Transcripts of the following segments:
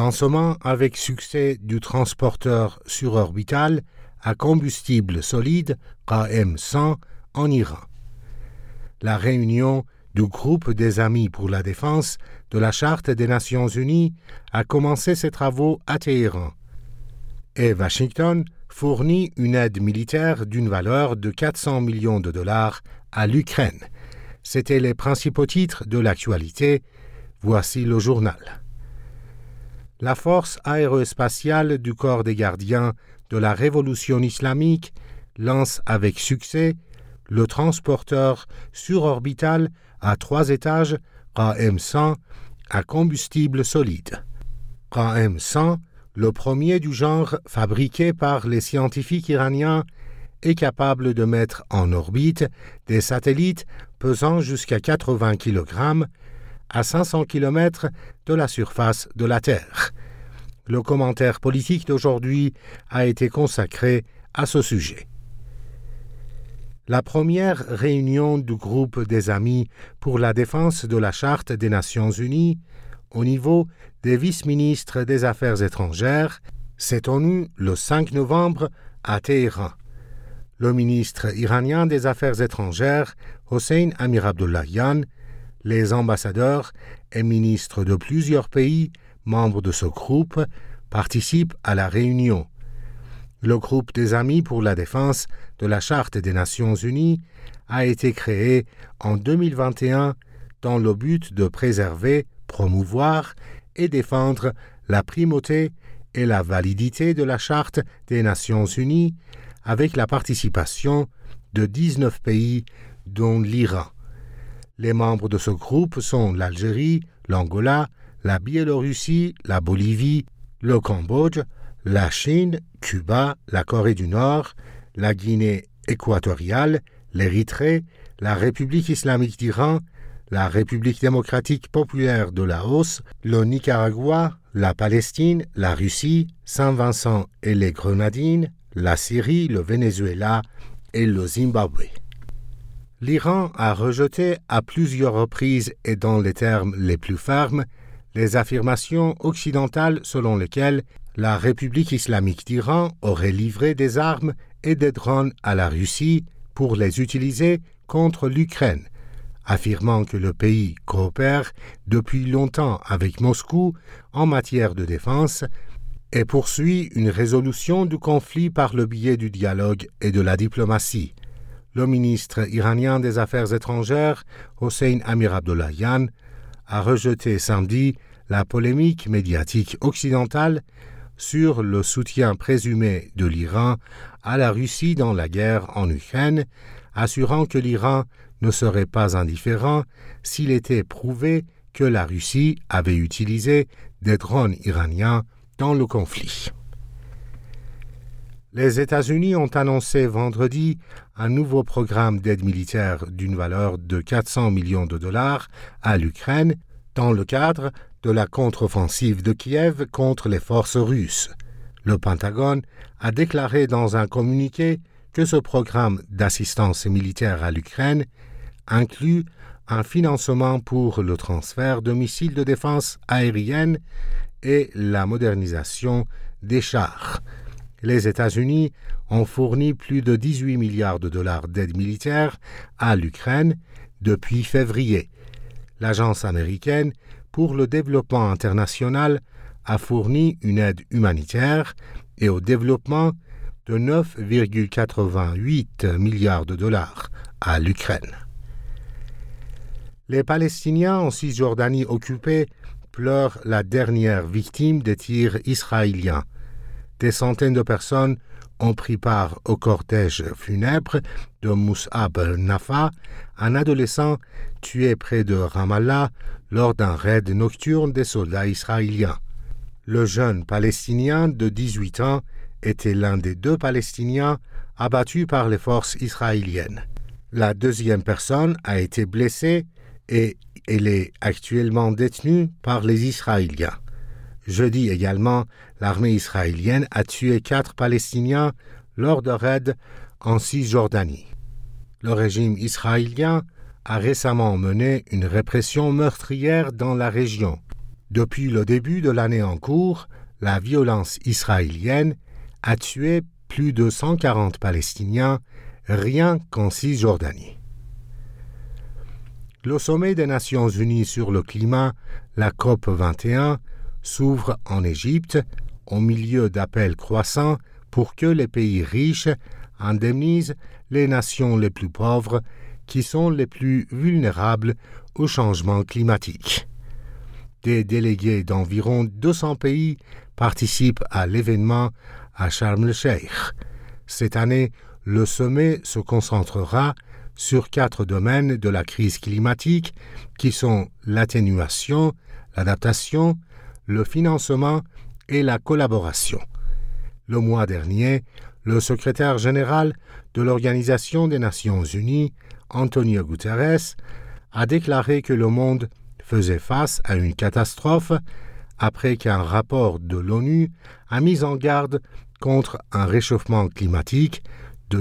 Lancement avec succès du transporteur surorbital à combustible solide KM-100 en Iran. La réunion du groupe des Amis pour la défense de la Charte des Nations Unies a commencé ses travaux à Téhéran. Et Washington fournit une aide militaire d'une valeur de 400 millions de dollars à l'Ukraine. C'étaient les principaux titres de l'actualité. Voici le journal. La force aérospatiale du corps des gardiens de la révolution islamique lance avec succès le transporteur surorbital à 3 étages KM-100 à combustible solide. KM-100, le premier du genre fabriqué par les scientifiques iraniens, est capable de mettre en orbite des satellites pesant jusqu'à 80 kg à 500 km de la surface de la Terre. Le commentaire politique d'aujourd'hui a été consacré à ce sujet. La première réunion du groupe des Amis pour la défense de la Charte des Nations Unies au niveau des vice-ministres des Affaires étrangères s'est tenue le 5 novembre à Téhéran. Le ministre iranien des Affaires étrangères, Hossein Amir-Abdollahian, les ambassadeurs et ministres de plusieurs pays membres de ce groupe participent à la réunion. Le groupe des Amis pour la défense de la Charte des Nations Unies a été créé en 2021 dans le but de préserver, promouvoir et défendre la primauté et la validité de la Charte des Nations Unies avec la participation de 19 pays, dont l'Iran. Les membres de ce groupe sont l'Algérie, l'Angola, la Biélorussie, la Bolivie, le Cambodge, la Chine, Cuba, la Corée du Nord, la Guinée équatoriale, l'Érythrée, la République islamique d'Iran, la République démocratique populaire de Laos, le Nicaragua, la Palestine, la Russie, Saint-Vincent et les Grenadines, la Syrie, le Venezuela et le Zimbabwe. L'Iran a rejeté à plusieurs reprises et dans les termes les plus fermes les affirmations occidentales selon lesquelles la République islamique d'Iran aurait livré des armes et des drones à la Russie pour les utiliser contre l'Ukraine, affirmant que le pays coopère depuis longtemps avec Moscou en matière de défense et poursuit une résolution du conflit par le biais du dialogue et de la diplomatie. Le ministre iranien des Affaires étrangères, Hossein Amir-Abdollahian, a rejeté samedi la polémique médiatique occidentale sur le soutien présumé de l'Iran à la Russie dans la guerre en Ukraine, assurant que l'Iran ne serait pas indifférent s'il était prouvé que la Russie avait utilisé des drones iraniens dans le conflit. Les États-Unis ont annoncé vendredi un nouveau programme d'aide militaire d'une valeur de 400 millions de dollars à l'Ukraine dans le cadre de la contre-offensive de Kiev contre les forces russes. Le Pentagone a déclaré dans un communiqué que ce programme d'assistance militaire à l'Ukraine inclut un financement pour le transfert de missiles de défense aérienne et la modernisation des chars. Les États-Unis ont fourni plus de 18 milliards de dollars d'aide militaire à l'Ukraine depuis février. L'Agence américaine pour le développement international a fourni une aide humanitaire et au développement de 9,88 milliards de dollars à l'Ukraine. Les Palestiniens en Cisjordanie occupée pleurent la dernière victime des tirs israéliens. Des centaines de personnes ont pris part au cortège funèbre de Mus'ab Nafa, un adolescent tué près de Ramallah lors d'un raid nocturne des soldats israéliens. Le jeune Palestinien de 18 ans était l'un des 2 Palestiniens abattus par les forces israéliennes. La deuxième personne a été blessée et elle est actuellement détenue par les Israéliens. Jeudi également, l'armée israélienne a tué 4 Palestiniens lors de raids en Cisjordanie. Le régime israélien a récemment mené une répression meurtrière dans la région. Depuis le début de l'année en cours, la violence israélienne a tué plus de 140 Palestiniens rien qu'en Cisjordanie. Le sommet des Nations Unies sur le climat, la COP 21, s'ouvre en Égypte au milieu d'appels croissants pour que les pays riches indemnisent les nations les plus pauvres qui sont les plus vulnérables au changement climatique. Des délégués d'environ 200 pays participent à l'événement à Sharm el-Sheikh. Cette année, le sommet se concentrera sur 4 domaines de la crise climatique qui sont l'atténuation, l'adaptation, le financement et la collaboration. Le mois dernier, le secrétaire général de l'Organisation des Nations Unies, Antonio Guterres, a déclaré que le monde faisait face à une catastrophe après qu'un rapport de l'ONU a mis en garde contre un réchauffement climatique de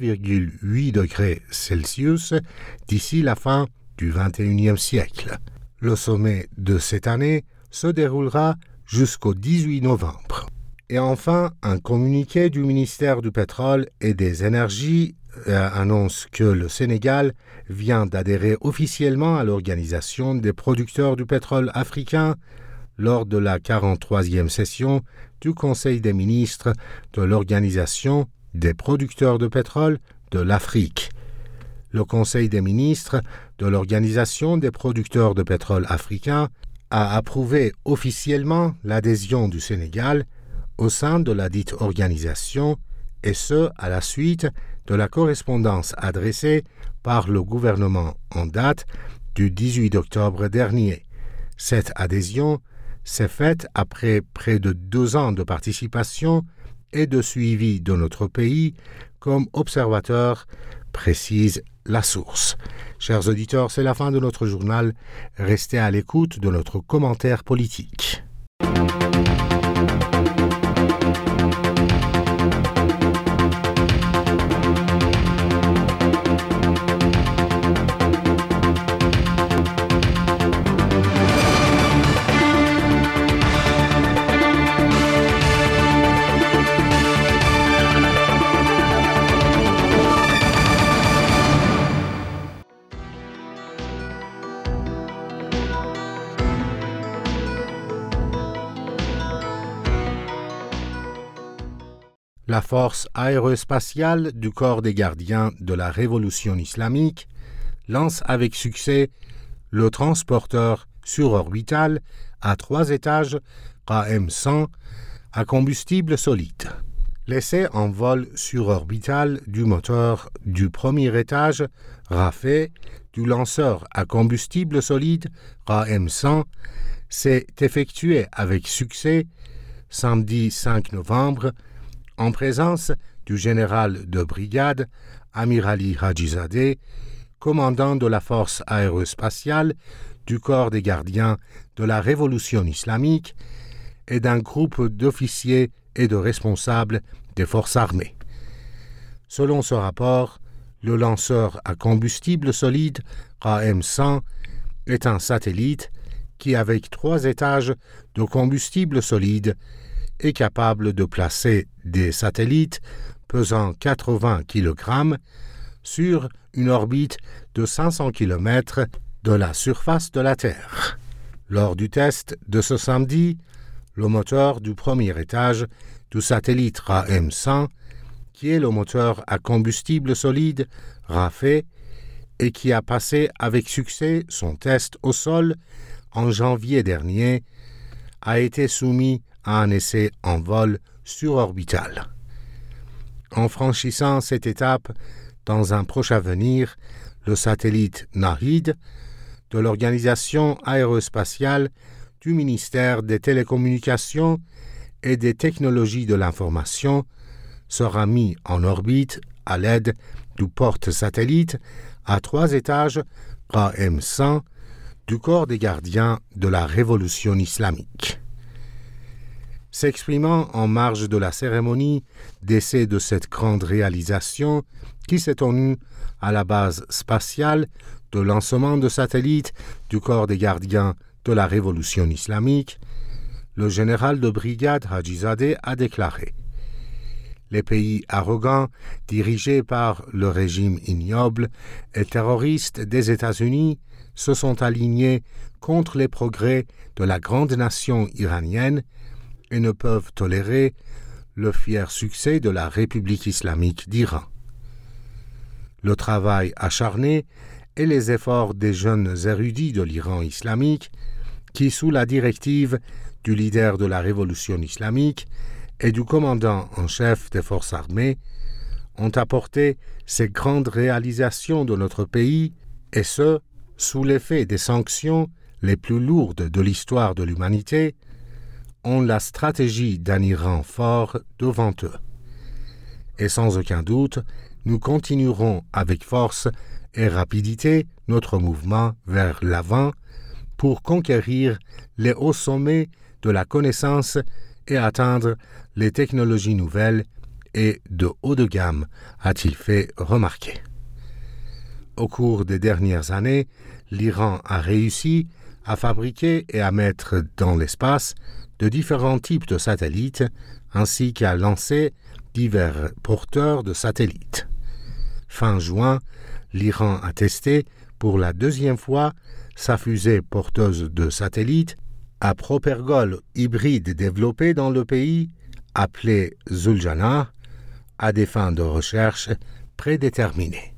2,8 degrés Celsius d'ici la fin du XXIe siècle. Le sommet de cette année se déroulera jusqu'au 18 novembre. Et enfin, un communiqué du ministère du Pétrole et des Énergies annonce que le Sénégal vient d'adhérer officiellement à l'Organisation des producteurs du pétrole africain lors de la 43e session du Conseil des ministres de l'Organisation des producteurs de pétrole de l'Afrique. Le Conseil des ministres de l'Organisation des producteurs de pétrole africain a approuvé officiellement l'adhésion du Sénégal au sein de la dite organisation, et ce, à la suite de la correspondance adressée par le gouvernement en date du 18 octobre dernier. Cette adhésion s'est faite après près de 2 ans de participation et de suivi de notre pays comme observateur, précise la source. Chers auditeurs, c'est la fin de notre journal. Restez à l'écoute de notre commentaire politique. La force aérospatiale du corps des gardiens de la révolution islamique lance avec succès le transporteur surorbital à 3 étages KM-100 à combustible solide. L'essai en vol surorbital du moteur du premier étage rafé du lanceur à combustible solide KM-100 s'est effectué avec succès samedi 5 novembre en présence du général de brigade Amir Ali Hajizadeh, commandant de la force aérospatiale du corps des gardiens de la révolution islamique et d'un groupe d'officiers et de responsables des forces armées. Selon ce rapport, le lanceur à combustible solide KM-100 est un satellite qui, avec 3 étages de combustible solide, est capable de placer des satellites pesant 80 kg sur une orbite de 500 km de la surface de la Terre. Lors du test de ce samedi, le moteur du premier étage du satellite KM-100, qui est le moteur à combustible solide rafé et qui a passé avec succès son test au sol en janvier dernier, a été soumis à un essai en vol surorbital. En franchissant cette étape, dans un proche avenir, le satellite Nahid de l'Organisation aérospatiale du ministère des Télécommunications et des Technologies de l'Information sera mis en orbite à l'aide du porte-satellite à 3 étages KM-100 du corps des gardiens de la révolution islamique. S'exprimant en marge de la cérémonie d'essai de cette grande réalisation qui s'est tenue à la base spatiale de lancement de satellites du corps des gardiens de la révolution islamique, le général de brigade Hajizadeh a déclaré: les pays arrogants, dirigés par le régime ignoble et terroriste des États-Unis, se sont alignés contre les progrès de la grande nation iranienne et ne peuvent tolérer le fier succès de la République islamique d'Iran. Le travail acharné et les efforts des jeunes érudits de l'Iran islamique, qui, sous la directive du leader de la révolution islamique et du commandant en chef des forces armées, ont apporté ces grandes réalisations de notre pays, et ce, sous l'effet des sanctions les plus lourdes de l'histoire de l'humanité, ont la stratégie d'un Iran fort devant eux. Et sans aucun doute, nous continuerons avec force et rapidité notre mouvement vers l'avant pour conquérir les hauts sommets de la connaissance et atteindre les technologies nouvelles et de haut de gamme, a-t-il fait remarquer. Au cours des dernières années, l'Iran a réussi à fabriquer et à mettre dans l'espace de différents types de satellites, ainsi qu'à lancer divers porteurs de satellites. Fin juin, l'Iran a testé pour la deuxième fois sa fusée porteuse de satellites à propergol hybride développée dans le pays, appelée Zuljanah, à des fins de recherche prédéterminées.